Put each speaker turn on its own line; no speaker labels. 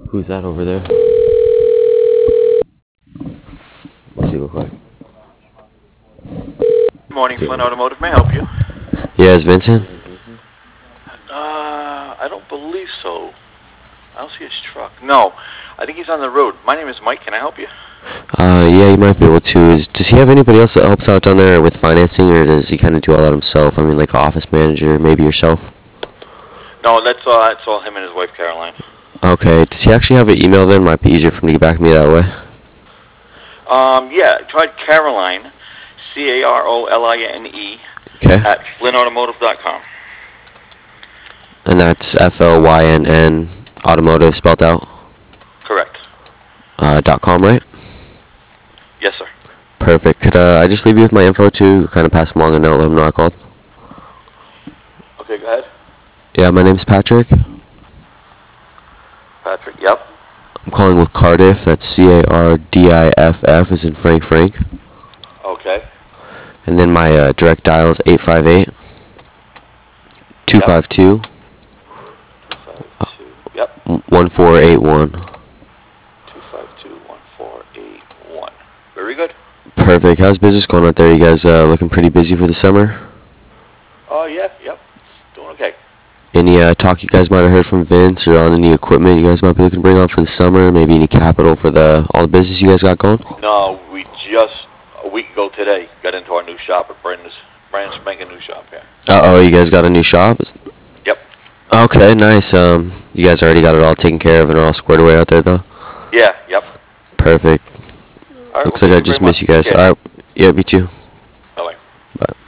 Who's that over there? What's he look like?
Good morning, Flynn Automotive. May I help you?
Yeah, is Vincent?
I don't believe so. I don't see his truck. No, I think he's on the road. My name is Mike. Can I help you?
Yeah, you might be able to. Does he have anybody else that helps out down there with financing, or does he kind of do all that himself? I mean, like an office manager, maybe yourself?
No, that's all him and his wife, Caroline.
Okay, does he actually have an email then? Might be easier for him to get back to me that way.
Yeah, try Caroline, Caroline,
Okay.
at FlynnAutomotive.com.
And that's FLYNN automotive spelled out.
Correct.
.com, right?
Yes, sir.
Perfect. Could I just leave you with my info too? Kind of pass him along a note, let him know I called.
Okay, go ahead.
Yeah, my name's Patrick.
Patrick, yep.
I'm calling with Cardiff. That's CARDIFF, as in Frank.
Okay.
And then my direct dial is 858 252
Yep.
1481.
252-1481. Very good.
Perfect. How's business going out there? You guys looking pretty busy for the summer?
Oh, yeah, yep. Doing okay.
Any talk you guys might have heard from Vince or on any equipment you guys might be looking to bring on for the summer? Maybe any capital for all the business you guys got going?
No, we just a week ago today got into our new shop at brand spanking new shop here.
Oh, you guys got a new shop?
Yep.
Okay, nice. You guys already got it all taken care of and all squared away out there, though?
Yeah, yep.
Perfect.
All right,
Looks
well,
like I
thank you
just
very
miss you
much.
guys.
Yeah.
All right. Yeah, me too.
Bye-bye.
Bye.